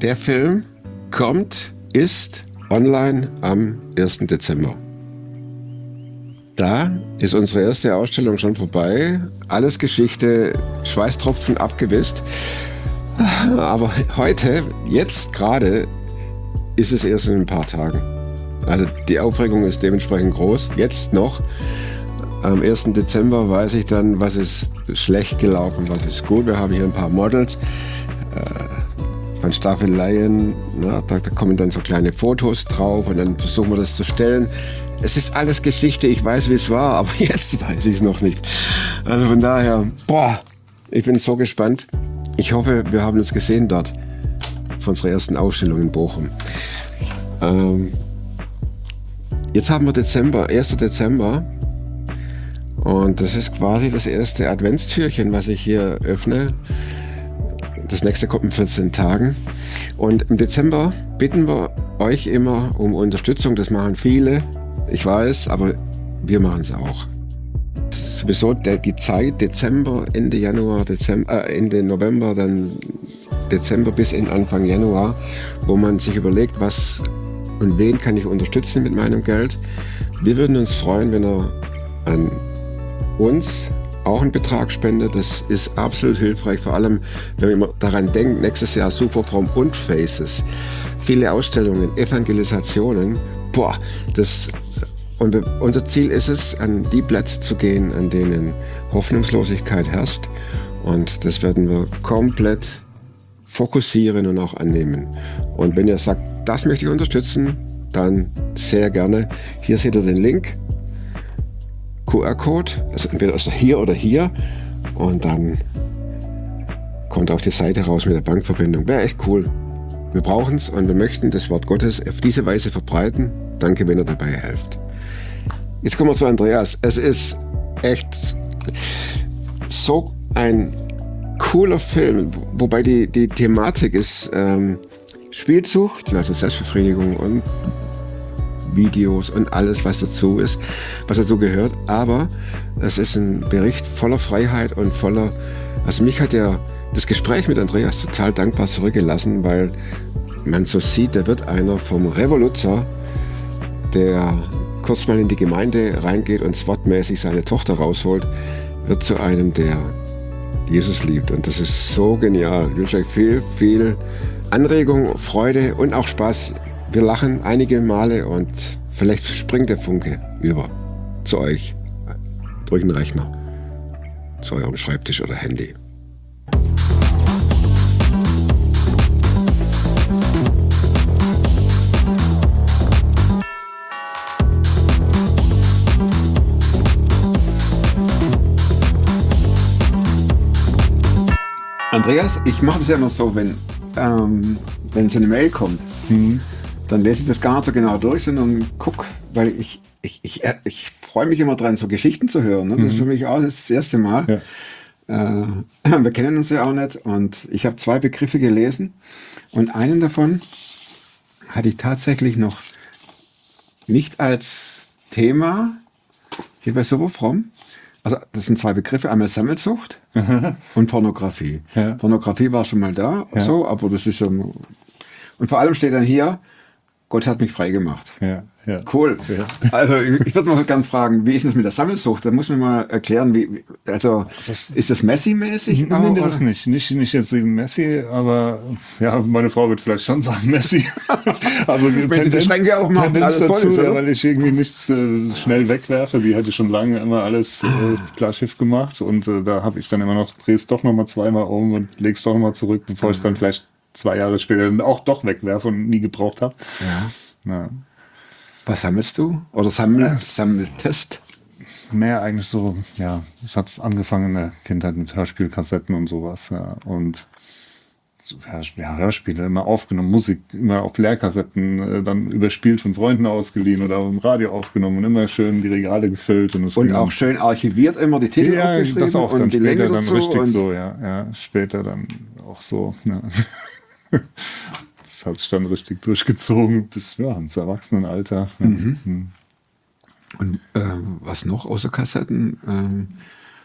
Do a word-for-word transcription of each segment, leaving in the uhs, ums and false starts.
Der Film kommt, ist online am ersten Dezember. Da ist unsere erste Ausstellung schon vorbei. Alles Geschichte, Schweißtropfen abgewischt. Aber heute, jetzt gerade, ist es erst in ein paar Tagen. Also die Aufregung ist dementsprechend groß. Jetzt noch. Am ersten Dezember weiß ich dann, was ist schlecht gelaufen, was ist gut. Wir haben hier ein paar Models äh, von Staffeleien. Na, da, da kommen dann so kleine Fotos drauf und dann versuchen wir das zu stellen. Es ist alles Geschichte, ich weiß, wie es war, aber jetzt weiß ich es noch nicht. Also von daher, boah, ich bin so gespannt. Ich hoffe, wir haben uns gesehen dort von unserer ersten Ausstellung in Bochum. Ähm, jetzt haben wir Dezember, ersten Dezember. Und das ist quasi das erste Adventstürchen, was ich hier öffne. Das nächste kommt in vierzehn Tagen. Und im Dezember bitten wir euch immer um Unterstützung. Das machen viele. Ich weiß, aber wir machen es auch. Es ist sowieso der, die Zeit, Dezember, Ende Januar, Dezember, äh, Ende November, dann Dezember bis in Anfang Januar, wo man sich überlegt, was und wen kann ich unterstützen mit meinem Geld. Wir würden uns freuen, wenn ihr an uns auch einen Betrag spendet. Das ist absolut hilfreich, vor allem, wenn man immer daran denkt, nächstes Jahr Superform und Faces. Viele Ausstellungen, Evangelisationen. Boah, das, und wir, unser Ziel ist es, an die Plätze zu gehen, an denen Hoffnungslosigkeit herrscht. Und das werden wir komplett fokussieren und auch annehmen. Und wenn ihr sagt, das möchte ich unterstützen, dann sehr gerne. Hier seht ihr den Link. Q R-Code, also entweder ist er hier oder hier. Und dann kommt auf die Seite raus mit der Bankverbindung. Wäre echt cool. Wir brauchen es und wir möchten das Wort Gottes auf diese Weise verbreiten. Danke, wenn ihr dabei helft. Jetzt kommen wir zu Andreas. Es ist echt so ein cooler Film, wobei die, die Thematik ist ähm, Spielsucht, also Selbstbefriedigung und Videos und alles, was dazu ist, was dazu gehört. Aber es ist ein Bericht voller Freiheit und voller, also mich hat ja das Gespräch mit Andreas total dankbar zurückgelassen, weil man so sieht, der wird einer vom Revoluzer, der kurz mal in die Gemeinde reingeht und SWAT-mäßig seine Tochter rausholt, wird zu einem, der Jesus liebt. Und das ist so genial. Ich wünsche euch viel, viel Anregung, Freude und auch Spaß. Wir lachen einige Male und vielleicht springt der Funke über zu euch durch den Rechner, zu eurem Schreibtisch oder Handy. Andreas, ich mache das ja immer so, wenn, ähm, wenn so eine Mail kommt, mhm. dann lese ich das gar nicht so genau durch, sondern guck, weil ich, ich, ich, ich freue mich immer dran, so Geschichten zu hören. Ne? Das mhm. ist für mich auch das erste Mal. Ja. Äh, wir kennen uns ja auch nicht und ich habe zwei Begriffe gelesen und einen davon hatte ich tatsächlich noch nicht als Thema hier bei Superfromm. Also das sind zwei Begriffe, einmal Sammelsucht und Pornografie. Ja. Pornografie war schon mal da, ja. so, aber das ist schon... Und vor allem steht dann hier, Gott hat mich frei gemacht. Ja, ja. Cool. Ja. Also ich, ich würde mal gerne fragen, wie ist das mit der Sammelsucht? Da muss man mal erklären, wie, also das, ist das Messi-mäßig? Nein, nee, das nicht. nicht. Nicht jetzt Messi, aber ja, meine Frau wird vielleicht schon sagen Messi. Also wenn die Schränke aufmachen, Tendenz alles dazu, ist, ja, weil ich irgendwie nichts äh, schnell wegwerfe. Die hatte schon lange immer alles äh, klar Schiff gemacht und äh, da habe ich dann immer noch, dreh's doch noch mal zweimal um und leg's doch noch mal zurück, bevor ich es dann vielleicht zwei Jahre später dann auch doch wegwerfe und nie gebraucht habe. Ja. Ja. Was sammelst du? Oder sammel, sammeltest? Mehr eigentlich so, ja, es hat angefangen in der Kindheit mit Hörspielkassetten und sowas, ja, und so, ja, Hörspiele immer aufgenommen, Musik immer auf Leerkassetten, äh, dann überspielt von Freunden ausgeliehen oder im Radio aufgenommen und immer schön die Regale gefüllt. Und, das und auch schön archiviert, immer die Titel ja, aufgeschrieben das auch und dann die später Länge dann dazu. Richtig und so, ja, ja, später dann auch so, ja. Das hat sich dann richtig durchgezogen bis ja, ins Erwachsenenalter. Ja. Mhm. Mhm. Und ähm, was noch außer Kassetten? Ähm,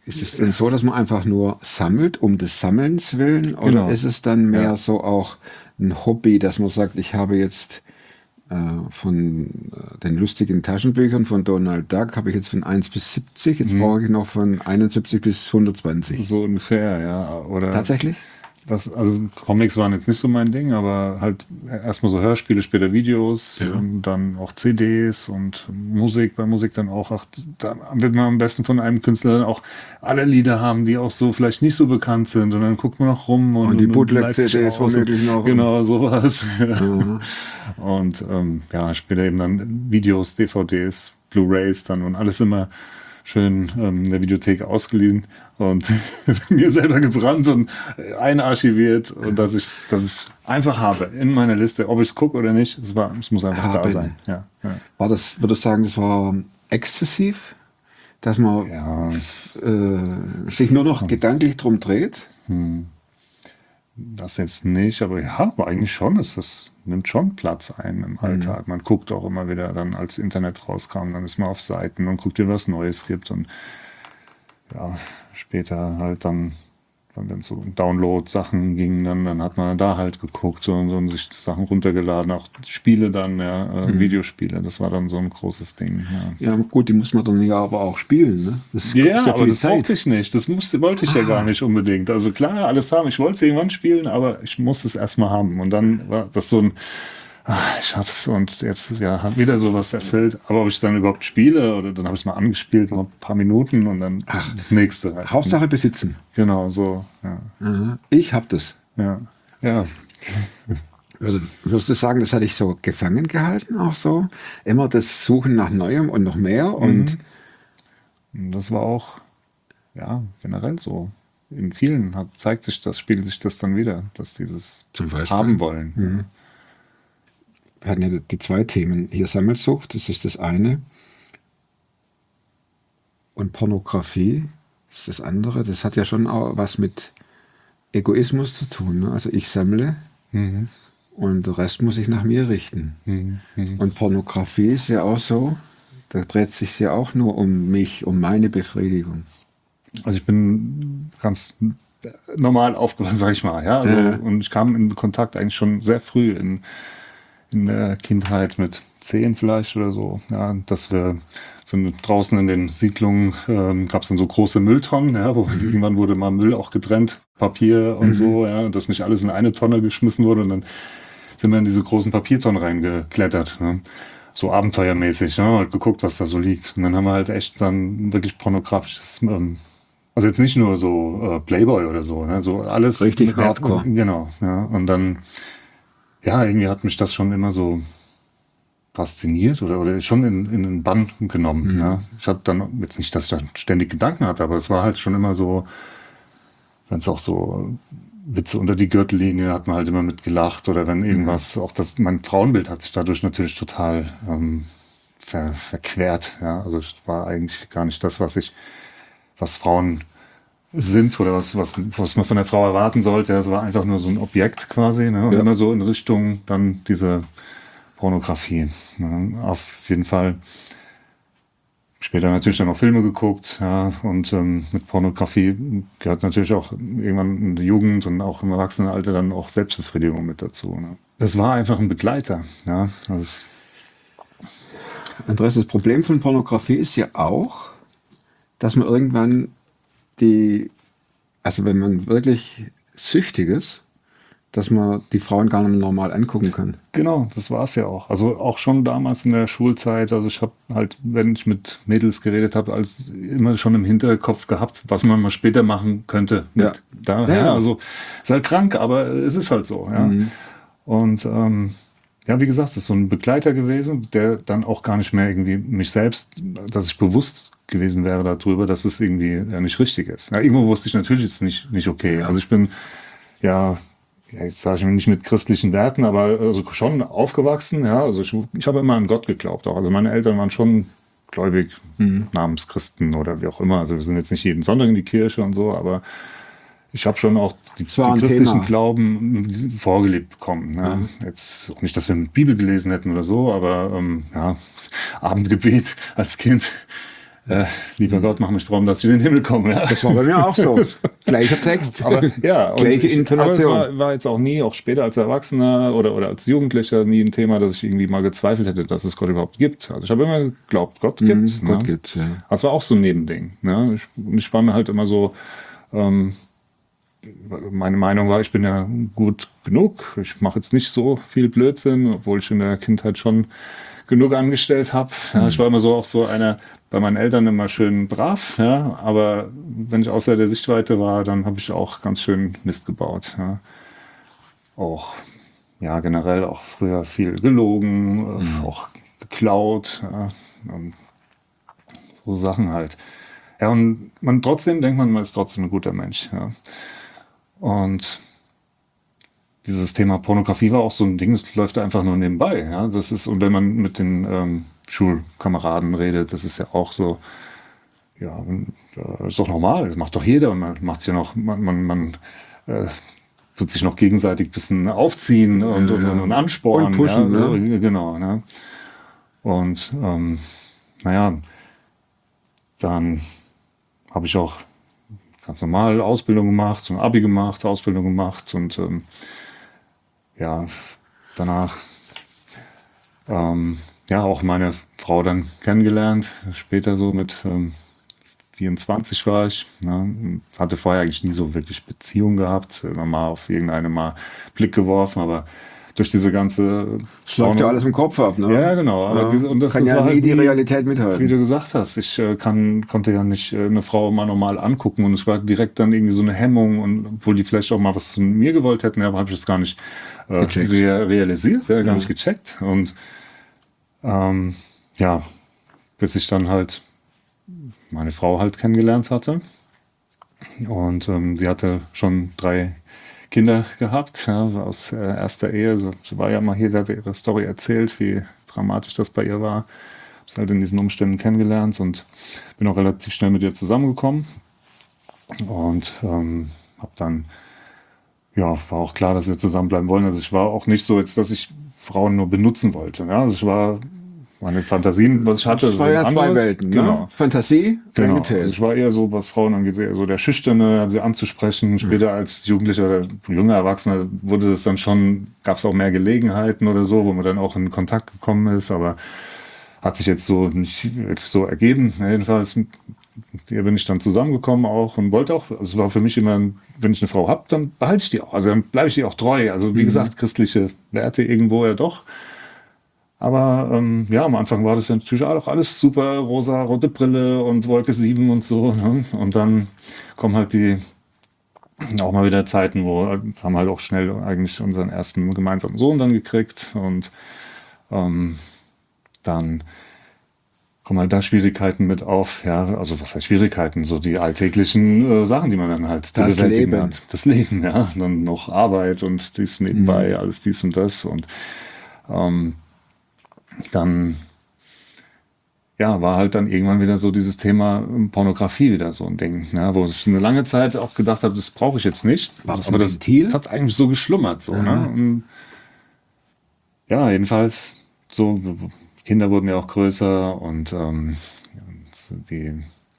ist es denn so, dass man einfach nur sammelt, um des Sammelns willen? Oder Genau. ist es dann mehr Ja. so auch ein Hobby, dass man sagt, ich habe jetzt äh, von äh, den lustigen Taschenbüchern von Donald Duck, habe ich jetzt von eins bis siebzig, jetzt brauche ich noch von einundsiebzig bis hundertzwanzig. So ungefähr, ja. Oder Tatsächlich? das, also Comics waren jetzt nicht so mein Ding, aber halt erstmal so Hörspiele, später Videos, Ja. und dann auch C Ds und Musik, bei Musik dann auch, ach, da wird man am besten von einem Künstler dann auch alle Lieder haben, die auch so vielleicht nicht so bekannt sind, und dann guckt man noch rum und, Und die und Bootleg-C Ds leitet sich aus womöglich und- noch. Genau, sowas. Ja. Und ähm, ja, später eben dann Videos, D V Ds, Blu-Rays dann und alles immer schön ähm, in der Videothek ausgeliehen und mir selber gebrannt und einarchiviert, und dass ich dass ich einfach habe in meiner Liste, ob ich es gucke oder nicht, es war, es muss einfach da Haben. sein. Ja, ja. War das, würdest du sagen, das war exzessiv? Dass man Ja. äh, sich nur noch gedanklich drum dreht? Das jetzt nicht, aber ja, aber eigentlich schon. Es das nimmt schon Platz ein im Alltag. Man guckt auch immer wieder, dann als Internet rauskam, dann ist man auf Seiten und guckt, wie was Neues gibt. Und ja, später halt dann, wenn es so Download-Sachen gingen, dann, dann hat man da halt geguckt so, und, so, und sich Sachen runtergeladen, auch Spiele dann, ja, äh, Videospiele. Das war dann so ein großes Ding. Ja. Ja, gut, die muss man dann ja aber auch spielen. Ne? Das Ja, kostet aber viel das brauchte ich nicht. Das musste, wollte ich ja gar nicht unbedingt. Also klar, alles haben. Ich wollte es irgendwann spielen, aber ich musste es erstmal haben. Und dann war das so ein, ah, ich hab's und jetzt ja hat wieder sowas erfüllt. Aber ob ich dann überhaupt spiele, oder dann habe ich es mal angespielt, noch ein paar Minuten und dann das nächste. Halt. Hauptsache besitzen. Genau, so. Ja. Aha. Ich habe das. Ja. Ja. Also, würdest du sagen, das hatte ich so gefangen gehalten, auch so? Immer das Suchen nach Neuem und noch mehr und Und das war auch, ja, generell so. In vielen hat, zeigt sich das, spiegelt sich das dann wieder, dass dieses Zum Beispiel? haben wollen. wir hatten ja die zwei Themen. Hier Sammelsucht, das ist das eine. Und Pornografie ist das andere. Das hat ja schon auch was mit Egoismus zu tun. Ne? Also ich sammle Mhm. und der Rest muss ich nach mir richten. Mhm. Mhm. Und Pornografie ist ja auch so, da dreht es sich ja auch nur um mich, um meine Befriedigung. Also ich bin ganz normal aufgewachsen, sag ich mal, ja. Also, Ja. und ich kam in Kontakt eigentlich schon sehr früh in, in der Kindheit mit zehn vielleicht oder so, ja, dass wir so draußen in den Siedlungen ähm, gab es dann so große Mülltonnen, ja, wo irgendwann wurde mal Müll auch getrennt, Papier und so, ja, dass nicht alles in eine Tonne geschmissen wurde, und dann sind wir in diese großen Papiertonnen reingeklettert, ne? So abenteuermäßig, ne? Halt geguckt, was da so liegt. Und dann haben wir halt echt dann wirklich pornografisches, ähm, also jetzt nicht nur so äh, Playboy oder so, ne? So alles. Richtig mit der- hardcore. Genau, ja. Und dann, ja, irgendwie hat mich das schon immer so fasziniert oder, oder schon in, in den Bann genommen. Ja. Ich hatte dann jetzt nicht, dass ich da ständig Gedanken hatte, aber es war halt schon immer so, wenn es auch so Witze unter die Gürtellinie, hat man halt immer mit gelacht, oder wenn irgendwas, auch das, mein Frauenbild hat sich dadurch natürlich total ähm, ver, verquert. Ja. Also es war eigentlich gar nicht das, was ich, was Frauen sind oder was, was, was man von der Frau erwarten sollte. Es war einfach nur so ein Objekt quasi, ne? Und Ja. immer so in Richtung dann diese Pornografie. Ne? Auf jeden Fall später natürlich dann auch Filme geguckt, ja, und ähm, mit Pornografie gehört natürlich auch irgendwann in der Jugend und auch im Erwachsenenalter dann auch Selbstbefriedigung mit dazu. Ne? Das war einfach ein Begleiter. Ja, das ist, Andreas, das Problem von Pornografie ist ja auch, dass man irgendwann die, also wenn man wirklich süchtig ist, dass man die Frauen gar nicht normal angucken kann. genau, das war es ja auch. Also auch schon damals in der Schulzeit, also ich habe halt, wenn ich mit Mädels geredet habe, als immer schon im Hinterkopf gehabt, was man mal später machen könnte. Mit Ja. Da, Ja, ja, ja. also ist halt krank, aber es ist halt so. Ja. Und ähm, ja, wie gesagt, es ist so ein Begleiter gewesen, der dann auch gar nicht mehr irgendwie mich selbst, dass ich bewusst gewesen wäre darüber, dass es irgendwie ja, nicht richtig ist. Ja, irgendwo wusste ich natürlich, es ist nicht, nicht okay. Also ich bin ja, ja, jetzt sage ich mir nicht mit christlichen Werten, aber also schon aufgewachsen. Ja, also ich, ich habe immer an Gott geglaubt auch. Also meine Eltern waren schon gläubig, Namenschristen oder wie auch immer. Also wir sind jetzt nicht jeden Sonntag in die Kirche und so, aber ich habe schon auch die, die war ein christlichen Thema. Glauben vorgelebt bekommen. Ja. Jetzt auch nicht, dass wir eine Bibel gelesen hätten oder so, aber ähm, ja, Abendgebet als Kind äh, lieber Gott, mach mich fromm, dass ich in den Himmel komme. Ja. Das war bei mir auch so. Gleicher Text. Aber ja, gleiche ich, Intonation. Aber es war, war jetzt auch nie, auch später als Erwachsener oder, oder als Jugendlicher, nie ein Thema, dass ich irgendwie mal gezweifelt hätte, dass es Gott überhaupt gibt. Also ich habe immer geglaubt, Gott gibt's. Mhm, Gott ne? gibt's, ja. Das war auch so ein Nebending. Ne? Ich, ich war mir halt immer so, ähm, meine Meinung war, ich bin ja gut genug. Ich mache jetzt nicht so viel Blödsinn, obwohl ich in der Kindheit schon genug angestellt habe. Ja, ich war immer so auch so einer, bei meinen Eltern immer schön brav, ja, aber wenn ich außer der Sichtweite war, dann habe ich auch ganz schön Mist gebaut. Ja. Auch, ja, generell auch früher viel gelogen, mhm. auch geklaut, ja, und so Sachen halt. Ja, und man trotzdem denkt man, man ist trotzdem ein guter Mensch. Ja. Und dieses Thema Pornografie war auch so ein Ding, es läuft einfach nur nebenbei. Ja. Das ist, und wenn man mit den ähm, Schulkameraden redet, das ist ja auch so, ja, das ist doch normal, das macht doch jeder und man macht ja noch, man, man, man äh, tut sich noch gegenseitig ein bisschen aufziehen und, ja, und, und anspornen. Und pushen, ja, ne? Genau. Ne? Und ähm, naja, dann habe ich auch ganz normal Ausbildung gemacht, und Abi gemacht, Ausbildung gemacht und ähm, ja, danach ähm, ja auch meine Frau dann kennengelernt, später so mit ähm, vierundzwanzig war ich, ne? Hatte vorher eigentlich nie so wirklich Beziehung gehabt, immer mal auf irgendeine mal Blick geworfen, aber durch diese ganze... Das läuft ja alles im Kopf ab, ne? Ja, genau. Aber ja. diese, und das, kann das ja war nie halt die nie, Realität mithalten. Wie du gesagt hast, ich äh, kann, konnte ja nicht äh, eine Frau mal normal angucken und es war direkt dann irgendwie so eine Hemmung und obwohl die vielleicht auch mal was von mir gewollt hätten, aber habe ich das gar nicht äh, re realisiert, ja, gar ja. nicht gecheckt. Und ähm, ja, bis ich dann halt meine Frau halt kennengelernt hatte und ähm, sie hatte schon drei Kinder gehabt, ja, aus äh, erster Ehe. Also, sie war ja mal hier, hat ihre Story erzählt, wie dramatisch das bei ihr war. Habe sie halt in diesen Umständen kennengelernt und bin auch relativ schnell mit ihr zusammengekommen. Und ähm, habe dann, ja, war auch klar, dass wir zusammenbleiben wollen. Also ich war auch nicht so jetzt, dass ich Frauen nur benutzen wollte. Ja? Also ich war, meine Fantasien, was ich hatte. Das war ja zwei Welten, genau. Ne? Fantasie, genau. Also ich war eher so, was Frauen angeht, eher so der Schüchterne, sie anzusprechen. Später mhm. als Jugendlicher oder junger Erwachsener wurde das dann schon, gab es auch mehr Gelegenheiten oder so, wo man dann auch in Kontakt gekommen ist, aber hat sich jetzt so nicht wirklich so ergeben. Jedenfalls mit ihr bin ich dann zusammengekommen auch und wollte auch, also es war für mich immer, wenn ich eine Frau habe, dann behalte ich die auch, also dann bleibe ich die auch treu. Also wie mhm. gesagt, christliche Werte irgendwo ja doch. Aber ähm, ja, am Anfang war das ja natürlich auch alles super, rosa, rote Brille und Wolke sieben und so. Ne? Und dann kommen halt die auch mal wieder Zeiten, wo haben halt auch schnell eigentlich unseren ersten gemeinsamen Sohn dann gekriegt. Und ähm, dann kommen halt da Schwierigkeiten mit auf. Ja, also was heißt Schwierigkeiten? So die alltäglichen äh, Sachen, die man dann halt zu bewältigen Leben. hat. Das Leben, ja. Dann noch Arbeit und dies nebenbei, mhm. alles dies und das. Und ähm, dann ja, war halt dann irgendwann wieder so dieses Thema Pornografie wieder so ein Ding, ne? Wo ich eine lange Zeit auch gedacht habe, das brauche ich jetzt nicht. War das aber ein das, Ventil? das hat eigentlich so geschlummert. So, ne? Und ja, jedenfalls so, Kinder wurden ja auch größer und, ähm, und die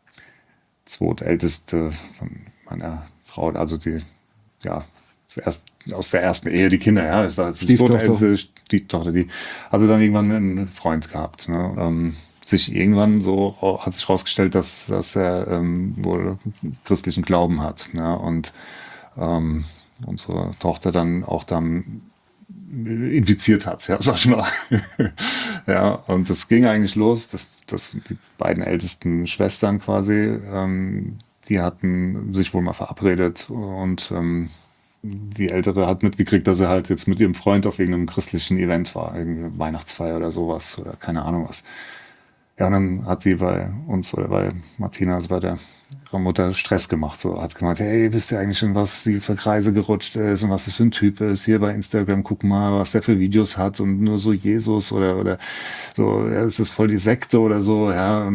zweitälteste von meiner Frau, also die, ja, zuerst aus der ersten Ehe die Kinder, ja, ich sag jetzt die zweitälteste Stieftochter, die hatte dann irgendwann einen Freund gehabt, ne? Ähm, sich irgendwann so hat sich herausgestellt, dass, dass er ähm, wohl christlichen Glauben hat, ne? Und ähm, unsere Tochter dann auch dann infiziert hat, ja, sag ich mal. Ja, und das ging eigentlich los, dass, dass die beiden ältesten Schwestern quasi, ähm, die hatten sich wohl mal verabredet und ähm, die Ältere hat mitgekriegt, dass er halt jetzt mit ihrem Freund auf irgendeinem christlichen Event war, irgendeine Weihnachtsfeier oder sowas oder keine Ahnung was. Ja, und dann hat sie bei uns oder bei Martina, also bei der ihrer Mutter, Stress gemacht. So hat gemeint, hey, wisst ihr eigentlich schon, was sie für Kreise gerutscht ist und was das für ein Typ ist? Hier bei Instagram, guck mal, was der für Videos hat und nur so Jesus oder oder so, ja, ist das voll die Sekte oder so, ja. Und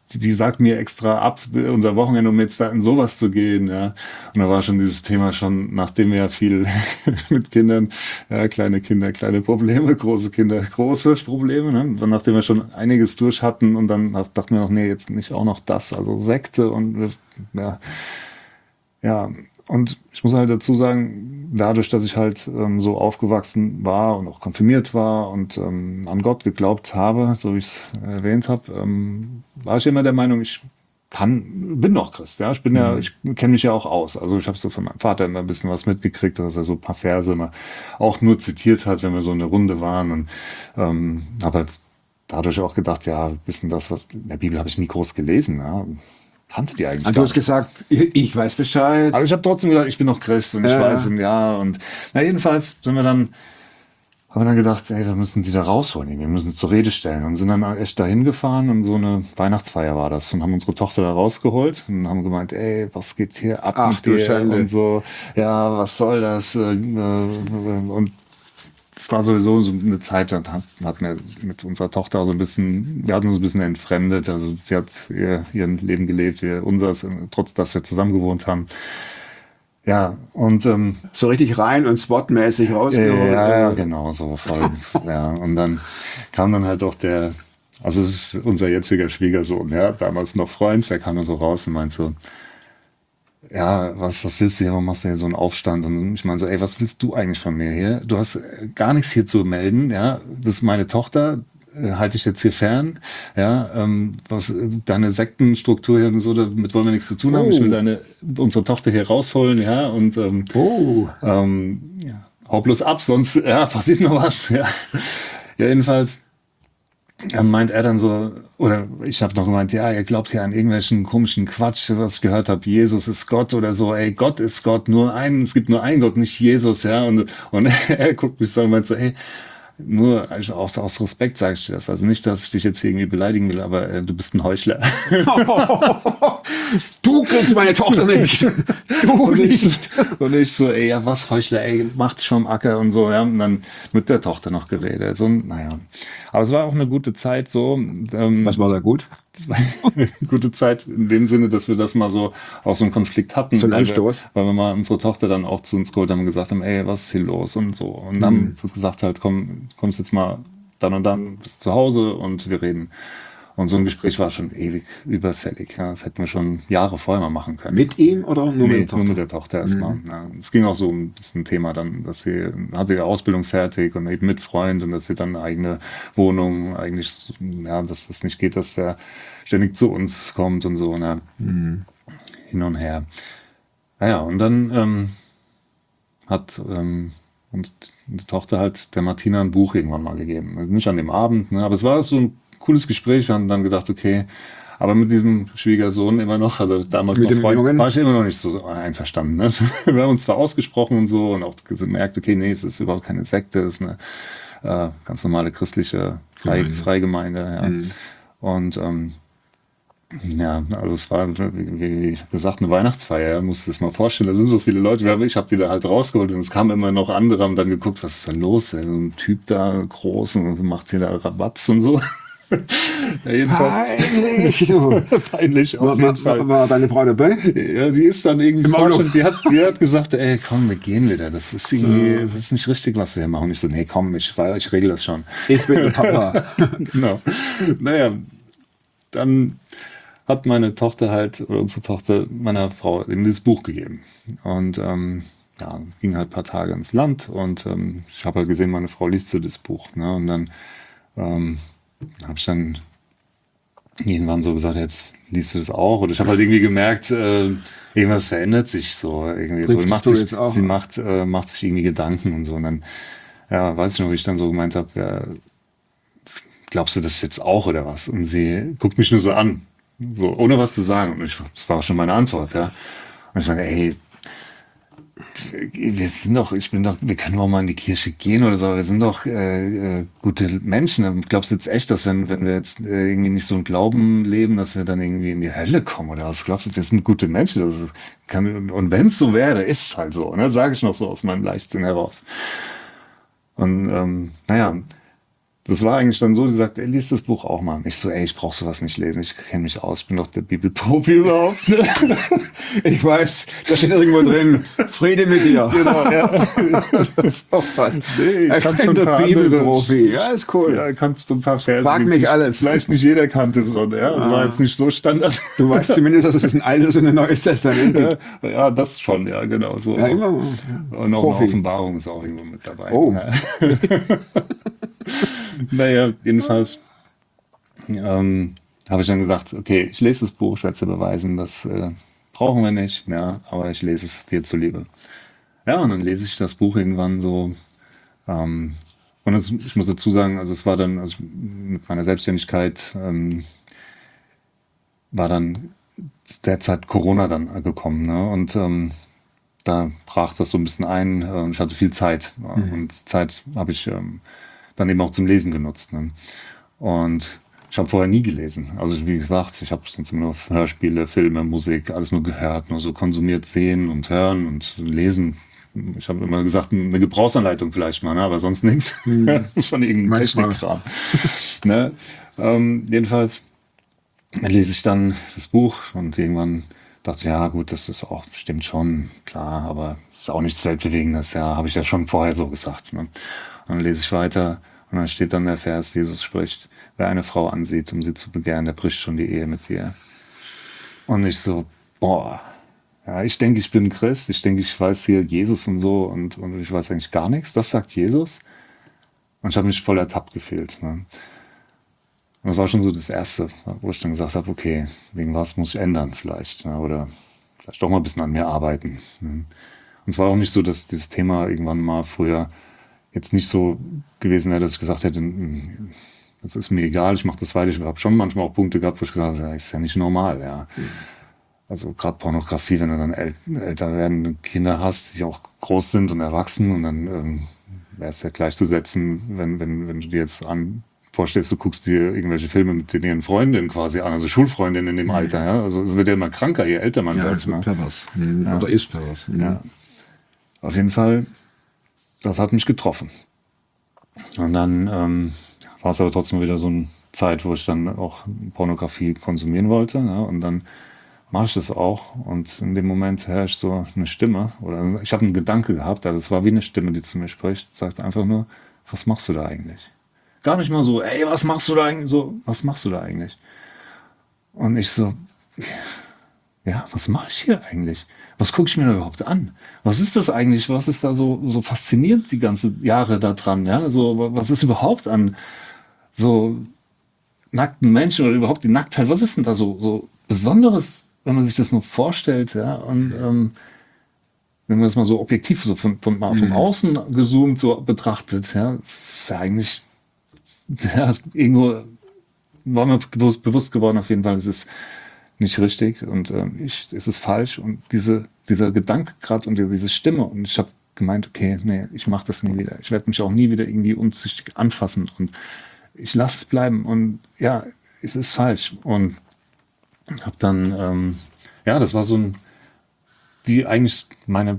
die, die sagt mir extra ab, unser Wochenende, um jetzt da in sowas zu gehen, ja. Und da war schon dieses Thema schon, nachdem wir ja viel mit Kindern, ja, kleine Kinder, kleine Probleme, große Kinder, große Probleme, ne? Und nachdem wir schon einiges durch hatten und dann dachten wir noch, nee, jetzt nicht auch noch das, also Sekte und, ja, ja, und ich muss halt dazu sagen, dadurch, dass ich halt ähm, so aufgewachsen war und auch konfirmiert war und ähm, an Gott geglaubt habe, so wie ich es erwähnt habe, ähm, war ich immer der Meinung, ich kann, bin noch Christ, ja, ich bin ja, ich kenne mich ja auch aus. Also ich habe so von meinem Vater immer ein bisschen was mitgekriegt, dass er so ein paar Verse immer auch nur zitiert hat, wenn wir so in der Runde waren und ähm, habe halt dadurch auch gedacht, ja, ein bisschen das, was in der Bibel habe ich nie groß gelesen, ja. Kannte die eigentlich. Und du hast gesagt, ich weiß Bescheid. Aber ich habe trotzdem gedacht, ich bin noch Christ und ich ja. weiß und ja und na jedenfalls sind wir dann, haben wir dann gedacht, ey, wir müssen die da rausholen, wir müssen sie zur Rede stellen und sind dann echt dahin gefahren und so eine Weihnachtsfeier war das und haben unsere Tochter da rausgeholt und haben gemeint, ey, was geht hier ab Ach, mit du dir Schande. und so, ja, was soll das und es war sowieso so eine Zeit, da hatten wir mit unserer Tochter so ein bisschen, wir hatten uns ein bisschen entfremdet. Also sie hat ihr, ihr Leben gelebt, wir unseres, trotz dass wir zusammen gewohnt haben. Ja, und ähm, so richtig rein und spotmäßig rausgeholt. Ja, ja, genau, so voll. Ja, und dann kam dann halt auch der, also es ist unser jetziger Schwiegersohn, ja, damals noch Freund, der kam dann so raus und meint so, ja, was, was willst du hier, warum machst du hier so einen Aufstand? Und ich meine so, ey, was willst du eigentlich von mir hier? Du hast gar nichts hier zu melden, ja, das ist meine Tochter, äh, halte ich jetzt hier fern, ja, ähm, was, deine Sektenstruktur hier und so, damit wollen wir nichts zu tun haben, Oh. ich will deine, unsere Tochter hier rausholen, ja, und, ähm, Oh. ähm, ja, hau bloß ab, sonst, ja, passiert noch was, ja. Ja, jedenfalls, ja, meint er dann so, oder ich habe noch gemeint, ja, ihr glaubt ja an irgendwelchen komischen Quatsch, was ich gehört habe, Jesus ist Gott oder so, ey, Gott ist Gott, nur einen, es gibt nur einen Gott, nicht Jesus, ja, und, und er guckt mich so und meint so, ey, nur also aus, aus Respekt sage ich dir das, also nicht, dass ich dich jetzt irgendwie beleidigen will, aber äh, du bist ein Heuchler. Du kriegst meine Tochter nicht. Du Und ich, nicht. so, und ich so, ey, ja, was Heuchler, ey, macht dich vom Acker und so, ja, und dann mit der Tochter noch geredet, so, naja. Aber es war auch eine gute Zeit, so. Ähm, Was war da gut? Das war eine gute Zeit in dem Sinne, dass wir das mal so auch so einen Konflikt hatten. So ein weil Anstoß. Wir, weil wir mal unsere Tochter dann auch zu uns geholt haben und gesagt haben, ey, was ist hier los und so. Und dann Mhm. haben gesagt halt, komm, kommst jetzt mal dann und dann bis zu Hause und wir reden. Und so ein Gespräch war schon ewig überfällig. Ja. Das hätten wir schon Jahre vorher mal machen können. Mit ihm oder nur Nee, mit der nur Tochter? mit der Tochter erstmal. Ja, es ging auch so ein bisschen Thema dann, dass sie hatte ihre Ausbildung fertig und eben mit Freund und dass sie dann eine eigene Wohnung eigentlich, so, ja, dass das nicht geht, dass der ständig zu uns kommt und so, ne? Mhm. Hin und her. Naja, und dann ähm, hat ähm, uns die Tochter halt der Martina ein Buch irgendwann mal gegeben. Also nicht an dem Abend, ne? Aber es war so ein cooles Gespräch. Wir haben dann gedacht, okay, aber mit diesem Schwiegersohn immer noch, also damals Mit noch dem Freund, Jungen? war ich immer noch nicht so einverstanden. Ne? Wir haben uns zwar ausgesprochen und so und auch gemerkt, okay, nee, es ist überhaupt keine Sekte, es ist eine äh, ganz normale christliche Freie, Gemeinde. Freigemeinde. Ja. Mhm. Und ähm, ja, also es war, wie wie gesagt, eine Weihnachtsfeier, musst du das mal vorstellen, da sind so viele Leute, ich habe die da halt rausgeholt und es kamen immer noch andere, haben dann geguckt, was ist da los, ey? So ein Typ da, groß und macht hier da Rabatz und so. Ja, jedenfalls Peinlich, du. peinlich auf War, jeden Fall. war, war deine Frau dabei? Ja, die ist dann irgendwie Im Auto. falsch und die hat, die hat gesagt, ey, komm, wir gehen wieder. Das ist irgendwie, das ist nicht richtig, was wir hier machen. Und ich so, nee, komm, ich, ich regel das schon. Ich bin der Papa. Genau. Naja, dann hat meine Tochter halt, oder unsere Tochter, meiner Frau eben dieses Buch gegeben. Und ähm, ja, ging halt ein paar Tage ins Land und ähm, ich habe halt gesehen, meine Frau liest so das Buch. Ne? Und dann ähm, habe ich dann irgendwann so gesagt, jetzt liest du das auch. Und ich habe halt irgendwie gemerkt, äh, irgendwas verändert sich so. Irgendwie so. Triffst Macht du sich, jetzt auch? sie macht, äh, macht sich irgendwie Gedanken und so. Und dann, ja, weiß ich noch, wie ich dann so gemeint habe, ja, glaubst du das jetzt auch oder was? Und sie guckt mich nur so an, so ohne was zu sagen. Und ich, das war auch schon meine Antwort, ja. Und ich meine, ey, wir sind doch, ich bin doch, wir können auch mal in die Kirche gehen oder so, wir sind doch äh, äh, gute Menschen. Glaubst du jetzt echt, dass wenn, wenn wir jetzt äh, irgendwie nicht so einen Glauben leben, dass wir dann irgendwie in die Hölle kommen oder was? Glaubst du, wir sind gute Menschen? Das kann, und wenn es so wäre, ist es halt so, ne? Sage ich noch so aus meinem Leichtsinn heraus. Und ähm, naja, das war eigentlich dann so, sie sagt, ey, lies das Buch auch mal. Ich so, ey, ich brauch sowas nicht lesen, ich kenne mich aus, ich bin doch der Bibelprofi überhaupt. Ne? Ich weiß, da steht irgendwo drin, Friede mit dir. Genau, ja. So was. Nee, ich ich kann bin schon der ein paar Bibelprofi, ja, ist cool. Ja, kannst du ein paar Verse. Frag die mich nicht- alles. Vielleicht nicht jeder kannte es schon, ja. Das Ah. war jetzt nicht so Standard. Du weißt zumindest, dass es ein altes und ein neues Testament gibt. Ja, ja, das schon, ja, genau so. Ja, immer. Und auch Profi. eine Offenbarung ist auch irgendwo mit dabei. Oh. Ja. Naja, jedenfalls ähm, habe ich dann gesagt, okay, ich lese das Buch, ich werde es dir beweisen, das äh, brauchen wir nicht, ja, aber ich lese es dir zuliebe. Ja, und dann lese ich das Buch irgendwann so. Ähm, und es, ich muss dazu sagen, also es war dann, also mit meiner Selbstständigkeit ähm, war dann derzeit Corona dann gekommen, ne? Und ähm, da brach das so ein bisschen ein. äh, Ich hatte viel Zeit ja, Mhm. und Zeit habe ich ähm, dann eben auch zum Lesen genutzt. Ne? Und ich habe vorher nie gelesen. Also wie gesagt, ich habe sonst immer nur Hörspiele, Filme, Musik, alles nur gehört, nur so konsumiert, sehen und hören und lesen. Ich habe immer gesagt, eine Gebrauchsanleitung vielleicht mal, ne? Aber sonst nichts von irgendeinem Manchmal. Technikkram. Ne? Ähm, jedenfalls lese ich dann das Buch und irgendwann dachte ich, ja gut, das ist auch, stimmt schon, klar, aber es ist auch nichts Weltbewegendes, ja, habe ich ja schon vorher so gesagt. Ne? Und dann lese ich weiter und dann steht dann der Vers, Jesus spricht, wer eine Frau ansieht, um sie zu begehren, der bricht schon die Ehe mit ihr. Und ich so, boah, ja, ich denke, ich bin Christ, ich denke, ich weiß hier Jesus und so und, und ich weiß eigentlich gar nichts, das sagt Jesus. Und ich habe mich voll ertappt gefühlt. Ne? Und das war schon so das Erste, wo ich dann gesagt habe, okay, wegen was muss ich ändern vielleicht, ne? Oder vielleicht doch mal ein bisschen an mir arbeiten. Ne? Und es war auch nicht so, dass dieses Thema irgendwann mal früher jetzt nicht so gewesen wäre, dass ich gesagt hätte, "Hm, das ist mir egal, ich mache das weiter." Ich habe schon manchmal auch Punkte gehabt, wo ich gesagt habe, das ist ja nicht normal. Ja. Also gerade Pornografie, wenn du dann äl älter werdende Kinder hast, die auch groß sind und erwachsen und dann ähm, wäre es ja gleichzusetzen, wenn, wenn, wenn du dir jetzt an vorstellst, du guckst dir irgendwelche Filme mit ihren Freundinnen quasi an, also Schulfreundinnen in dem Alter. Ja? Also es wird ja immer kranker, je älter man Ja, wird. also Ne? pervers. Mhm. Oder ist pervers. Mhm. Ja. Auf jeden Fall, das hat mich getroffen. Und dann ähm, war es aber trotzdem wieder so eine Zeit, wo ich dann auch Pornografie konsumieren wollte. Ja? Und dann mache ich das auch. Und in dem Moment höre ich so eine Stimme. Oder ich habe einen Gedanke gehabt, aber das war wie eine Stimme, die zu mir spricht. Sagt einfach nur, was machst du da eigentlich? Gar nicht mal so, ey, was machst du da eigentlich? So, was machst du da eigentlich? Und ich so, ja, was mache ich hier eigentlich? Was gucke ich mir da überhaupt an? Was ist das eigentlich? Was ist da so, so faszinierend die ganzen Jahre da dran? Ja, so, was ist überhaupt an so nackten Menschen oder überhaupt die Nacktheit? Was ist denn da so, so Besonderes, wenn man sich das mal vorstellt? Ja, und ähm, wenn man das mal so objektiv so von, von, mal von außen gezoomt so betrachtet, ja, ist ja eigentlich, ja, irgendwo war mir bewusst, bewusst geworden auf jeden Fall, es ist nicht richtig und ähm, ich, es ist falsch und diese, dieser Gedanke gerade und diese Stimme und ich habe gemeint, okay, nee, ich mache das nie wieder. Ich werde mich auch nie wieder irgendwie unzüchtig anfassen und ich lasse es bleiben und ja, es ist falsch und habe dann, ähm, ja, das war so ein, die eigentlich meine,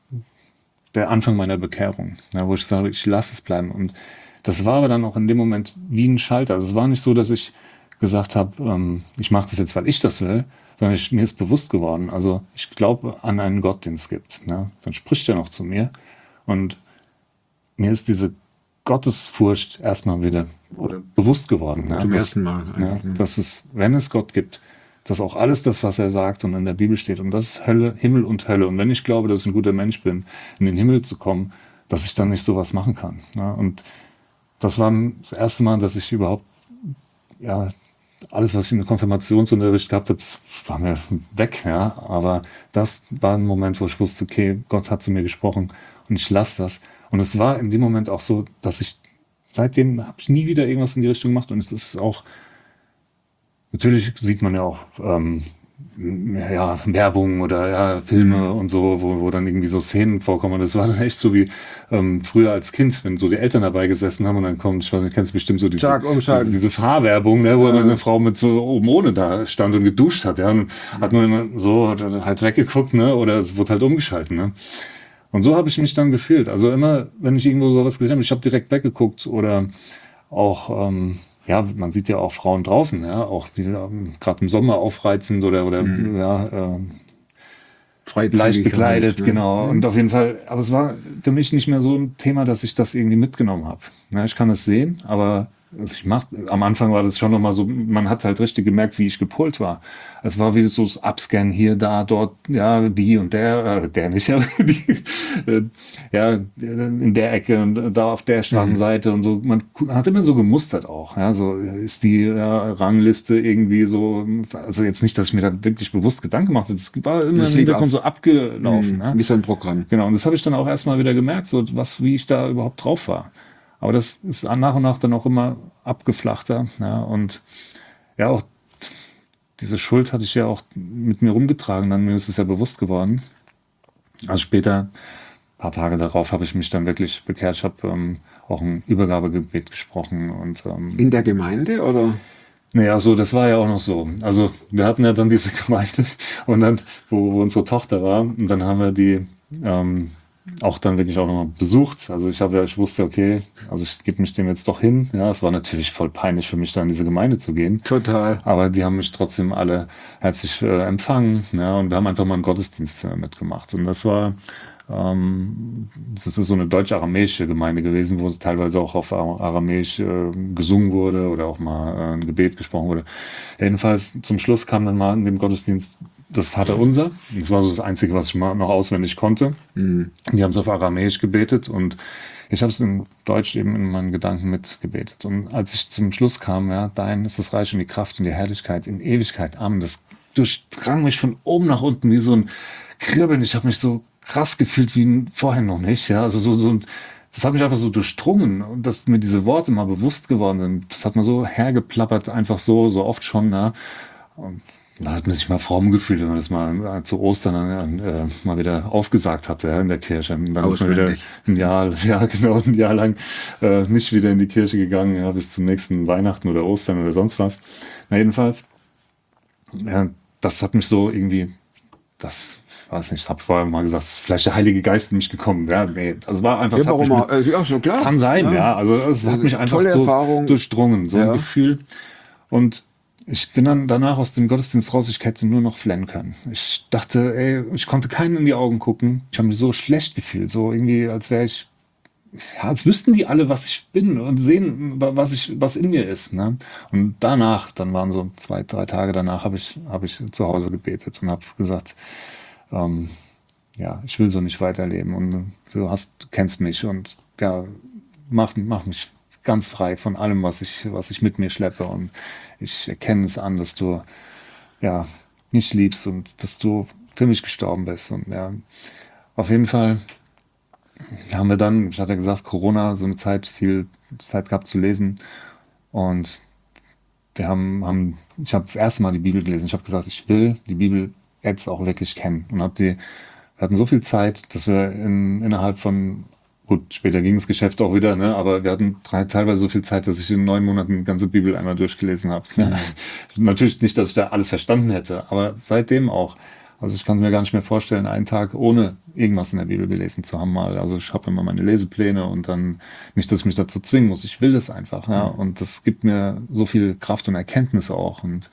der Anfang meiner Bekehrung, ja, wo ich sage, ich lasse es bleiben und das war aber dann auch in dem Moment wie ein Schalter. Also es war nicht so, dass ich gesagt habe, ähm, ich mache das jetzt, weil ich das will, sondern ich, mir ist bewusst geworden, also ich glaube an einen Gott, den es gibt. Ne? Dann spricht er noch zu mir und mir ist diese Gottesfurcht erstmal wieder oder bewusst geworden. Zum ne? ersten Mal. Ja, eigentlich. dass es, wenn es Gott gibt, dass auch alles das, was er sagt und in der Bibel steht, und das ist Hölle, Himmel und Hölle. Und wenn ich glaube, dass ich ein guter Mensch bin, in den Himmel zu kommen, dass ich dann nicht sowas machen kann. Ja, und das war das erste Mal, dass ich überhaupt, ja, alles, was ich in der Konfirmationsunterricht gehabt habe, das war mir weg, ja. Aber das war ein Moment, wo ich wusste, okay, Gott hat zu mir gesprochen und ich lasse das. Und es war in dem Moment auch so, dass ich, seitdem habe ich nie wieder irgendwas in die Richtung gemacht und es ist auch, natürlich sieht man ja auch, ähm, ja, Werbung oder ja, Filme und so, wo, wo dann irgendwie so Szenen vorkommen. Und das war dann echt so wie ähm, früher als Kind, wenn so die Eltern dabei gesessen haben und dann kommt, ich weiß nicht, kennst du bestimmt so diese, Zack, umschalten. diese, diese Fahrwerbung, ne, wo ja. eine Frau mit so oben ohne da stand und geduscht hat, ja, und hat nur immer so halt weggeguckt, ne, oder es wurde halt umgeschalten, ne. Und so habe ich mich dann gefühlt. Also immer, wenn ich irgendwo sowas gesehen habe, ich habe direkt weggeguckt oder auch, ähm, ja, man sieht ja auch Frauen draußen, ja, auch die ähm, gerade im Sommer aufreizend oder, oder Mhm. ja, äh, Freizügig leicht bekleidet, halt, ne? genau. Mhm. Und auf jeden Fall, aber es war für mich nicht mehr so ein Thema, dass ich das irgendwie mitgenommen habe. Ja, ich kann es sehen, aber also ich mach, am Anfang war das schon nochmal so, man hat halt richtig gemerkt, wie ich gepolt war. Es war wie so das Upscan hier, da, dort, ja, die und der, äh, der nicht, ja, die, äh, ja, in der Ecke und da auf der Straßenseite und so. Man hat immer so gemustert auch, ja, so ist die ja, Rangliste irgendwie so, also jetzt nicht, dass ich mir da wirklich bewusst Gedanken gemacht habe, das war immer Das im lief Hintergrund ab. so abgelaufen, Mhm. ja. Wie so ein Programm. Genau, und das habe ich dann auch erstmal wieder gemerkt, so was, wie ich da überhaupt drauf war. Aber das ist nach und nach dann auch immer abgeflachter. Ja, und ja, auch diese Schuld hatte ich ja auch mit mir rumgetragen, dann mir ist es ja bewusst geworden. Also später, ein paar Tage darauf, habe ich mich dann wirklich bekehrt. Ich habe ähm, auch ein Übergabegebet gesprochen und ähm, In der Gemeinde oder? naja, so, das war ja auch noch so. Also wir hatten ja dann diese Gemeinde und dann, wo, wo unsere Tochter war, und dann haben wir die ähm, auch dann wirklich auch nochmal besucht. Also ich habe ja, ich wusste, okay, also ich gebe mich dem jetzt doch hin. Ja, es war natürlich voll peinlich für mich, da in diese Gemeinde zu gehen. Total. Aber die haben mich trotzdem alle herzlich äh, empfangen. Ja, und wir haben einfach mal einen Gottesdienst äh, mitgemacht. Und das war, ähm, das ist so eine deutsch-aramäische Gemeinde gewesen, wo es teilweise auch auf Ara- Aramäisch äh, gesungen wurde oder auch mal äh, ein Gebet gesprochen wurde. Jedenfalls zum Schluss kam dann mal in dem Gottesdienst das Vaterunser. Das war so das Einzige, was ich mal noch auswendig konnte. Mhm. Die haben es auf Aramäisch gebetet und ich habe es in Deutsch eben in meinen Gedanken mitgebetet. Und als ich zum Schluss kam, ja, dein ist das Reich und die Kraft und die Herrlichkeit in Ewigkeit. Amen. Das durchdrang mich von oben nach unten wie so ein Kribbeln. Ich habe mich so krass gefühlt wie vorher noch nicht. Ja, also so, so ein, das hat mich einfach so durchdrungen und dass mir diese Worte mal bewusst geworden sind. Das hat mir so hergeplappert, einfach so, so oft schon. Ja. Und da hat man sich mal fromm gefühlt, wenn man das mal äh, zu Ostern dann, äh, mal wieder aufgesagt hatte ja, in der Kirche. Und dann ist man wieder Auswendig. ein Jahr, ja genau, ein Jahr lang äh, nicht wieder in die Kirche gegangen, ja, bis zum nächsten Weihnachten oder Ostern oder sonst was. Na jedenfalls, ja, das hat mich so irgendwie, das weiß nicht, ich habe vorher mal gesagt, es ist vielleicht der Heilige Geist in mich gekommen. Ja, nee, also war einfach, Ja, es hat warum mich auch? mit, Äh, ja, schon klar. kann sein, ja, also es hat mich einfach Tolle so Erfahrung. durchdrungen, so ein Ja. Gefühl. Und ich bin dann danach aus dem Gottesdienst raus, ich hätte nur noch flennen können. Ich dachte, ey, ich konnte keinen in die Augen gucken. Ich habe mich so schlecht gefühlt, so irgendwie, als wäre ich, ja, als wüssten die alle, was ich bin und sehen, was ich, was in mir ist. Ne? Und danach, dann waren so zwei, drei Tage danach, habe ich, habe ich zu Hause gebetet und habe gesagt, ähm, ja, ich will so nicht weiterleben und du hast, du kennst mich und ja, mach, mach mich ganz frei von allem, was ich, was ich mit mir schleppe und ich erkenne es an, dass du ja mich liebst und dass du für mich gestorben bist und ja, auf jeden Fall haben wir dann, ich hatte gesagt, Corona, so eine Zeit, viel Zeit gehabt zu lesen und wir haben, haben ich habe das erste Mal die Bibel gelesen. Ich habe gesagt, ich will die Bibel jetzt auch wirklich kennen und habe die, wir hatten so viel Zeit, dass wir in, innerhalb von, gut, später ging das Geschäft auch wieder, ne, aber wir hatten drei, teilweise so viel Zeit, dass ich in neun Monaten die ganze Bibel einmal durchgelesen habe. Ja. Natürlich nicht, dass ich da alles verstanden hätte, aber seitdem auch. Also ich kann es mir gar nicht mehr vorstellen, einen Tag ohne irgendwas in der Bibel gelesen zu haben mal. Also ich habe immer meine Lesepläne und dann nicht, dass ich mich dazu zwingen muss. Ich will das einfach, ja. Und das gibt mir so viel Kraft und Erkenntnis auch. Und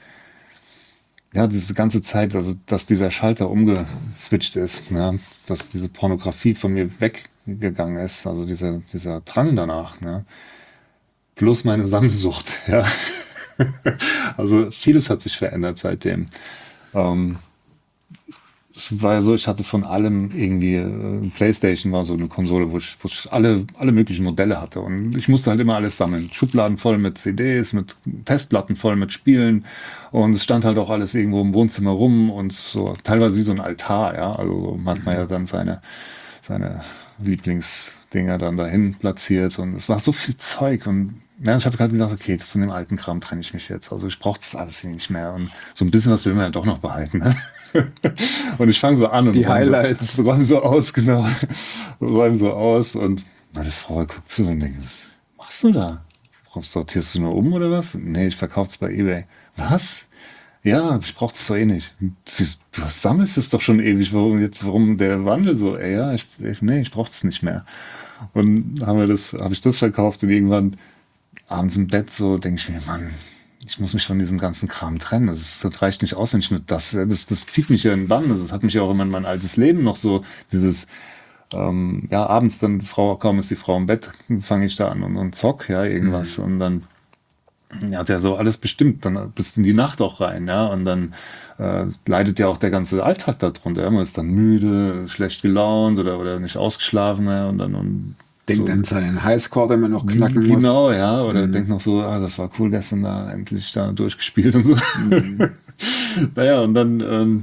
ja, diese ganze Zeit, also dass dieser Schalter umgeswitcht ist, ja, dass diese Pornografie von mir weggegangen ist, also dieser, dieser Drang danach, ja. Plus meine Sammelsucht, ja. Also vieles hat sich verändert seitdem. Ähm, Es war ja so, ich hatte von allem irgendwie, äh, PlayStation war so eine Konsole, wo ich, wo ich alle, alle möglichen Modelle hatte. Und ich musste halt immer alles sammeln. Schubladen voll mit C Ds, mit Festplatten voll mit Spielen. Und es stand halt auch alles irgendwo im Wohnzimmer rum und so teilweise wie so ein Altar, ja. Also so hat man ja dann seine, seine Lieblingsdinger dann dahin platziert. Und es war so viel Zeug. Und ja, ich habe gerade gedacht, okay, von dem alten Kram trenne ich mich jetzt. Also ich brauche das alles hier nicht mehr. Und so ein bisschen was will man ja doch noch behalten, ne? Und ich fange so an und Die räume Highlights. so, räume so aus, genau. Räume so aus und meine Frau guckt zu und denkt, was machst du da? Warum sortierst du nur um oder was? Nee, ich verkaufe es bei eBay. Was? Ja, ich brauche das doch eh nicht. Du sammelst es doch schon ewig. Warum jetzt, warum der Wandel so? Ey, ja, ich, ich, nee, ich brauche das nicht mehr. Und haben wir das, habe ich das verkauft und irgendwann abends im Bett so denke ich mir, Mann, ich muss mich von diesem ganzen Kram trennen. Das, ist, das reicht nicht aus, wenn ich nur das, das, das zieht mich ja in den Bann. Das hat mich ja auch immer in mein altes Leben noch so, dieses, ähm, ja, abends dann, Frau, kaum ist die Frau im Bett, fange ich da an und, und zock, ja, irgendwas. Mhm. Und dann ja, hat ja so alles bestimmt, dann bis in die Nacht auch rein, ja, und dann äh, leidet ja auch der ganze Alltag darunter. Ja? Man ist dann müde, schlecht gelaunt oder, oder nicht ausgeschlafen, ja, und dann und denkt so, an seinen Highscore, den man noch knacken muss. Genau, ja, oder mhm. denkt noch so, ah, das war cool, gestern da endlich da durchgespielt und so. Mhm. Naja, und dann ähm,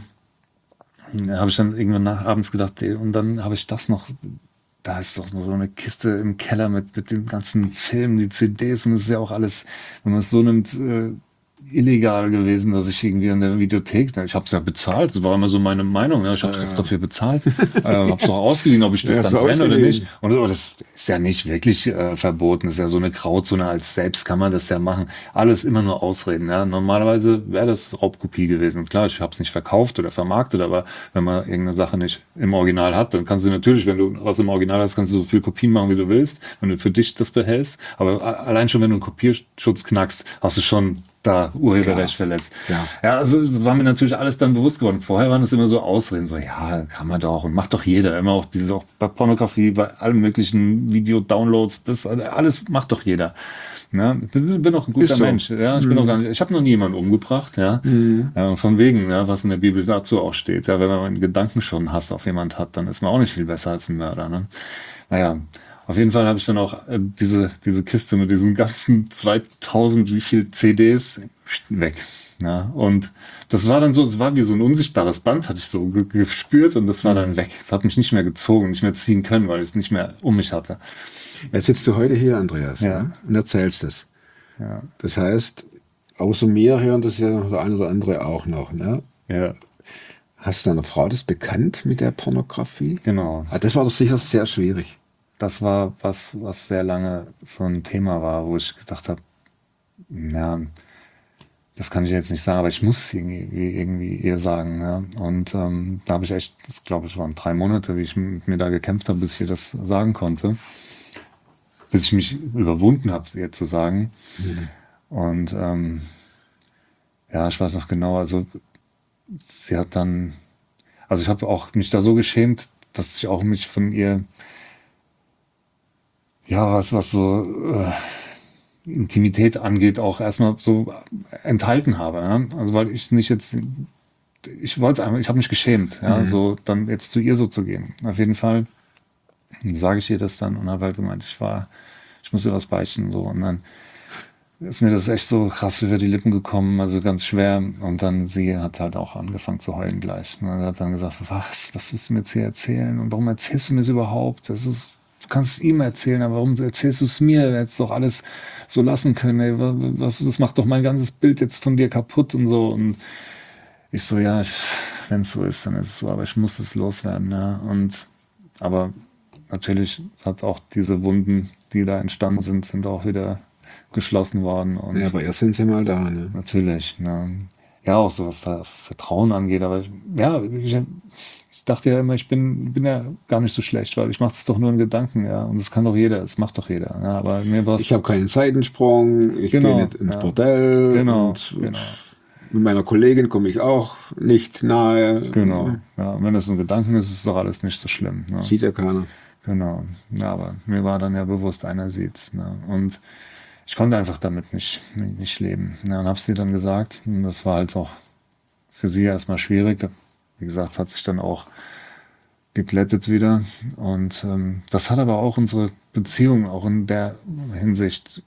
habe ich dann irgendwann nach abends gedacht, ey, und dann habe ich das noch, da ist doch so eine Kiste im Keller mit, mit den ganzen Filmen, die C Ds, und es ist ja auch alles, wenn man es so nimmt, äh, illegal gewesen, dass ich irgendwie in der Videothek, ich habe es ja bezahlt, das war immer so meine Meinung, ja, ich habe es ja, doch dafür bezahlt, äh, habe es doch ausgeliehen, ob ich das ja, dann brenne oder nicht. Und oh, das ist ja nicht wirklich äh, verboten, das ist ja so eine Grauzone, als selbst kann man das ja machen. Alles immer nur Ausreden. Ja. Normalerweise wäre das Raubkopie gewesen. Und klar, ich habe es nicht verkauft oder vermarktet, aber wenn man irgendeine Sache nicht im Original hat, dann kannst du natürlich, wenn du was im Original hast, kannst du so viel Kopien machen, wie du willst, wenn du für dich das behältst. Aber allein schon, wenn du einen Kopierschutz knackst, hast du schon da Urheberrecht verletzt. Ja. ja, also das war mir natürlich alles dann bewusst geworden. Vorher waren es immer so Ausreden, so ja, kann man doch und macht doch jeder. Immer auch dieses, auch bei Pornografie, bei allen möglichen Video-Downloads, das alles macht doch jeder. Ja, ich bin, bin auch ein guter so. Mensch. Ja, ich mhm. bin auch gar nicht, ich habe noch nie jemanden umgebracht. Ja, mhm. ja, von wegen, ja, was in der Bibel dazu auch steht. Ja, wenn man einen Gedanken schon Hass auf jemand hat, dann ist man auch nicht viel besser als ein Mörder. Ne? Naja. Auf jeden Fall habe ich dann auch äh, diese, diese Kiste mit diesen ganzen zweitausend wie viel C Ds weg. Ja, und das war dann so, es war wie so ein unsichtbares Band, hatte ich so ge- gespürt und das war dann weg. Es hat mich nicht mehr gezogen, nicht mehr ziehen können, weil ich es nicht mehr um mich hatte. Jetzt sitzt du heute hier, Andreas, ja. Ja, und erzählst es. Ja. Das heißt, außer mir hören das ja noch der eine oder andere auch noch. Ne? Ja. Hast du deiner Frau das bekannt mit der Pornografie? Genau. Ah, das war doch sicher sehr schwierig. Das war was, was sehr lange so ein Thema war, wo ich gedacht habe, ja, das kann ich jetzt nicht sagen, aber ich muss es irgendwie, irgendwie ihr sagen. Ja. Und ähm, da habe ich echt, das glaube ich, waren drei Monate, wie ich mit mir da gekämpft habe, bis ich ihr das sagen konnte. Bis ich mich überwunden habe, es ihr zu sagen. Mhm. Und ähm, ja, ich weiß noch genau, also sie hat dann, also ich habe auch mich da so geschämt, dass ich auch mich von ihr ja, was, was so äh, Intimität angeht, auch erstmal so enthalten habe. Ja? Also weil ich nicht jetzt, ich wollte es einfach, ich habe mich geschämt, ja, mhm. so dann jetzt zu ihr so zu gehen. Auf jeden Fall sage ich ihr das dann und habe halt gemeint, ich war, ich muss ihr was beichten, so, und dann ist mir das echt so krass über die Lippen gekommen, also ganz schwer, und dann sie hat halt auch angefangen zu heulen gleich. Und hat dann gesagt, was, was willst du mir jetzt hier erzählen und warum erzählst du mir das überhaupt? Das ist Du kannst es ihm erzählen, aber warum erzählst du es mir? Du hättest doch alles so lassen können. Ey, was, das macht doch mein ganzes Bild jetzt von dir kaputt und so. Und ich so, ja, wenn es so ist, dann ist es so. Aber ich muss es loswerden. Ja. Und, aber natürlich hat auch diese Wunden, die da entstanden sind, sind auch wieder geschlossen worden. Und ja, aber erst sind sie mal da. Ne? Natürlich. Ne. Ja, auch so was da Vertrauen angeht. Aber ja, ich, Ich dachte ja immer, ich bin, bin ja gar nicht so schlecht, weil ich mache das doch nur in Gedanken, ja. Und das kann doch jeder, das macht doch jeder. Ja, aber mir war's, ich habe keinen Seitensprung, ich genau, gehe nicht ins ja. Bordell. Genau, und genau. Mit meiner Kollegin komme ich auch nicht nahe. Genau. Ja, und wenn das ein Gedanken ist, ist es doch alles nicht so schlimm. Ne? Sieht ja keiner. Genau. Ja, aber mir war dann ja bewusst, einer sieht's. Ne? Und ich konnte einfach damit nicht, nicht leben. Ja, und hab's dir dann gesagt. Und das war halt auch für sie erstmal schwierig. Wie gesagt, hat sich dann auch geglättet wieder. Und ähm, das hat aber auch unsere Beziehung auch in der Hinsicht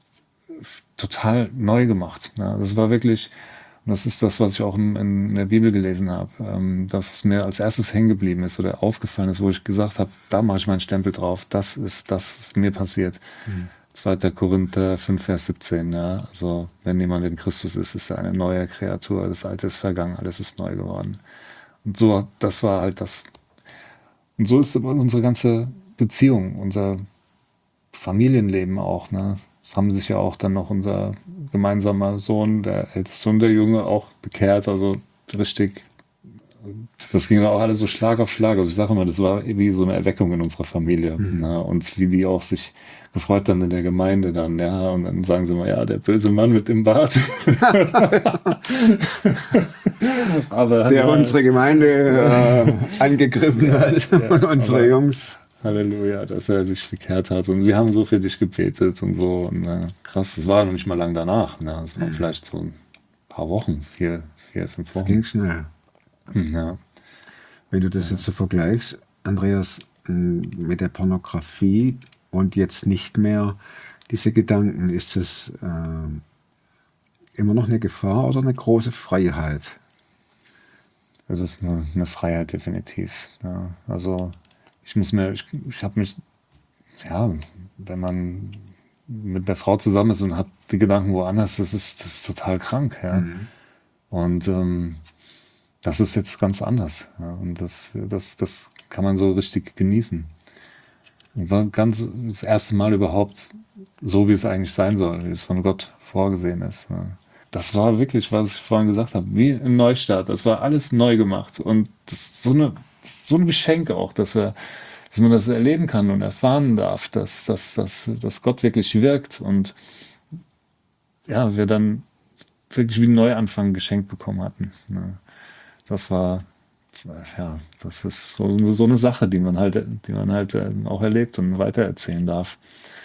total neu gemacht. Ja, das war wirklich, und das ist das, was ich auch in, in der Bibel gelesen habe, ähm, das, was mir als erstes hängen geblieben ist oder aufgefallen ist, wo ich gesagt habe, da mache ich meinen Stempel drauf, das ist, das ist mir passiert. Mhm. zweiter Korinther fünf, Vers siebzehn. Ja. Also, wenn jemand in Christus ist, ist er eine neue Kreatur. Das Alte ist vergangen, alles ist neu geworden. Und so, das war halt das. Und so ist unsere ganze Beziehung, unser Familienleben auch. Ne? Es haben sich ja auch dann noch unser gemeinsamer Sohn, der älteste Sohn, der Junge, auch bekehrt. Also richtig das ging auch alles so Schlag auf Schlag. Also ich sage immer, das war irgendwie so eine Erweckung in unserer Familie. Mhm. Ne? Und wie die auch sich gefreut dann in der Gemeinde dann, ja, und dann sagen sie mal, ja, der böse Mann mit dem Bart. Aber, der ja, unsere Gemeinde äh, angegriffen ja, hat ja, und unsere aber, Jungs. Halleluja, dass er sich bekehrt hat. Und wir haben so für dich gebetet und so. Und, äh, krass, das war noch nicht mal lang danach. Ne? Das war mhm. vielleicht so ein paar Wochen, vier, vier, fünf Wochen. Das ging schnell. Ja. Wenn du das ja. jetzt so vergleichst, Andreas, mit der Pornografie und jetzt nicht mehr diese Gedanken, ist das äh, immer noch eine Gefahr oder eine große Freiheit? Es ist eine, eine Freiheit, definitiv. Ja. Also ich muss mir, ich, ich habe mich, ja, wenn man mit der Frau zusammen ist und hat die Gedanken woanders, das ist, das ist total krank. Ja. Mhm. Und ähm, das ist jetzt ganz anders. Ja. Und das, das, das kann man so richtig genießen. Und war ganz das erste Mal überhaupt so, wie es eigentlich sein soll, wie es von Gott vorgesehen ist. Ja. Das war wirklich, was ich vorhin gesagt habe, wie ein Neustart. Das war alles neu gemacht. Und das ist so, eine, so ein Geschenk auch, dass, wir, dass man das erleben kann und erfahren darf, dass, dass, dass, dass Gott wirklich wirkt und ja, wir dann wirklich wie einen Neuanfang geschenkt bekommen hatten. Ja. Das war, ja, das ist so, so eine Sache, die man halt, die man halt auch erlebt und weitererzählen darf.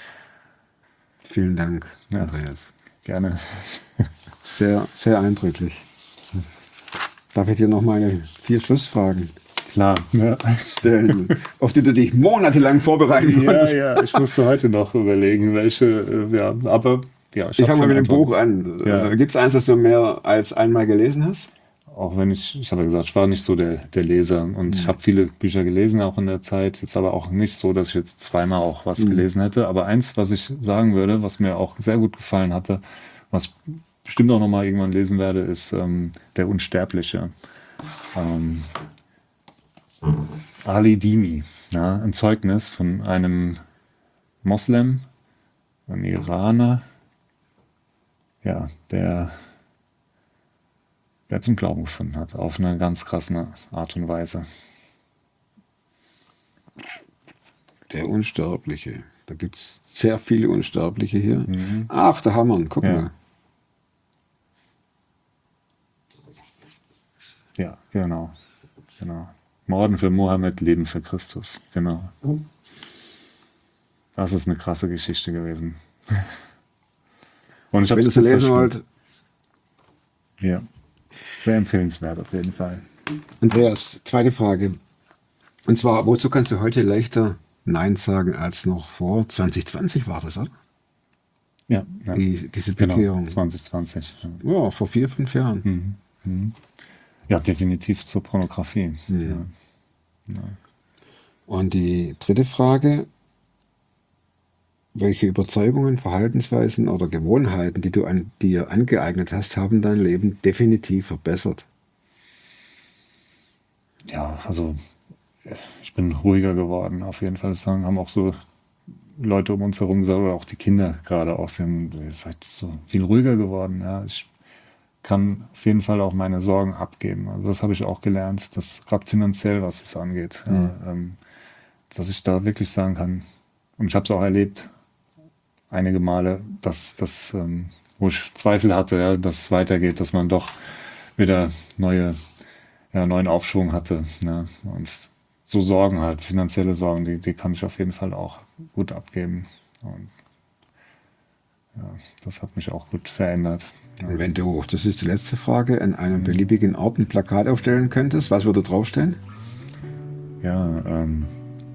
Vielen Dank, ja, Andreas. Gerne. Sehr, sehr eindrücklich. Darf ich dir noch meine vier Schlussfragen Klar, ja. stellen, auf die du dich monatelang vorbereiten konntest? Ja, ja, ich musste heute noch überlegen, welche, ja, aber ja. Ich, ich fange mal mit dem Buch an. Ja. Gibt es eins, das du mehr als einmal gelesen hast? Auch wenn ich, ich habe ja gesagt, ich war nicht so der, der Leser und mhm. ich habe viele Bücher gelesen auch in der Zeit, jetzt aber auch nicht so, dass ich jetzt zweimal auch was mhm. gelesen hätte, aber eins, was ich sagen würde, was mir auch sehr gut gefallen hatte, was ich bestimmt auch nochmal irgendwann lesen werde, ist ähm, Der Unsterbliche. Ähm, Ali Dini, ja, ein Zeugnis von einem Moslem, einem Iraner, ja, der der zum Glauben gefunden hat, auf eine ganz krasse Art und Weise. Der Unsterbliche. Da gibt es sehr viele Unsterbliche hier. Mhm. Ach, da haben wir ihn. Guck ja. mal. Ja, genau. genau. Morden für Mohammed, Leben für Christus. Genau. Das ist eine krasse Geschichte gewesen. Und ich habe es lesen wollt. Ja. Sehr empfehlenswert auf jeden Fall. Andreas, zweite Frage. Und zwar, wozu kannst du heute leichter Nein sagen als noch vor zwanzig zwanzig war das, oder? Ja. ja. Die, diese Bekehrung. Genau, zwanzig zwanzig. Ja. ja, vor vier, fünf Jahren. Mhm. Mhm. Ja, definitiv zur Pornografie. Ja. Ja. Ja. Und die dritte Frage. Welche Überzeugungen, Verhaltensweisen oder Gewohnheiten, die du an dir angeeignet hast, haben dein Leben definitiv verbessert? Ja, also ich bin ruhiger geworden, auf jeden Fall. Das haben auch so Leute um uns herum gesagt, oder auch die Kinder gerade auch, sind seid so viel ruhiger geworden. Ja. Ich kann auf jeden Fall auch meine Sorgen abgeben. Also das habe ich auch gelernt, dass gerade finanziell, was es angeht, mhm. ja, ähm, dass ich da wirklich sagen kann, und ich habe es auch erlebt, einige Male, dass das, ähm, wo ich Zweifel hatte, ja, dass es weitergeht, dass man doch wieder neue, ja, neuen Aufschwung hatte. Ja. Und so Sorgen halt, finanzielle Sorgen, die, die kann ich auf jeden Fall auch gut abgeben. Und ja, das hat mich auch gut verändert. Ja. Und wenn du, das ist die letzte Frage, an einem beliebigen Ort ein Plakat aufstellen könntest, was würde draufstehen? Ja, ähm,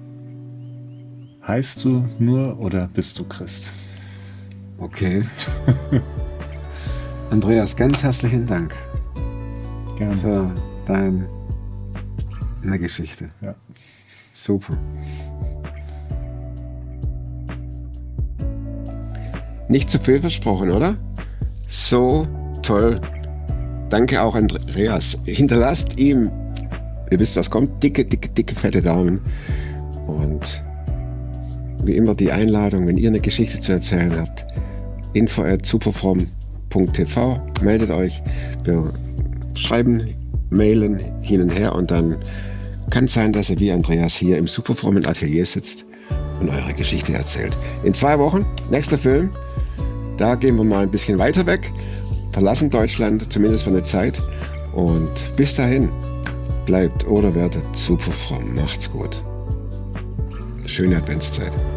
heißt du nur oder bist du Christ? Okay. Andreas, ganz herzlichen Dank. Gerne. Für deine Geschichte. Ja. Super. Nicht zu viel versprochen, oder? So toll. Danke auch, Andreas. Hinterlasst ihm, ihr wisst, was kommt, dicke, dicke, dicke, fette Daumen. Und wie immer die Einladung, wenn ihr eine Geschichte zu erzählen habt, info at superfrom punkt t v, meldet euch. Wir schreiben mailen hin und her und dann kann es sein, dass ihr wie Andreas hier im superfrommen Atelier sitzt und eure Geschichte erzählt. In zwei Wochen, nächster Film, da gehen wir mal ein bisschen weiter weg, verlassen Deutschland, zumindest für eine Zeit. Und bis dahin, bleibt oder werdet super fromm. Macht's gut. Schöne Adventszeit.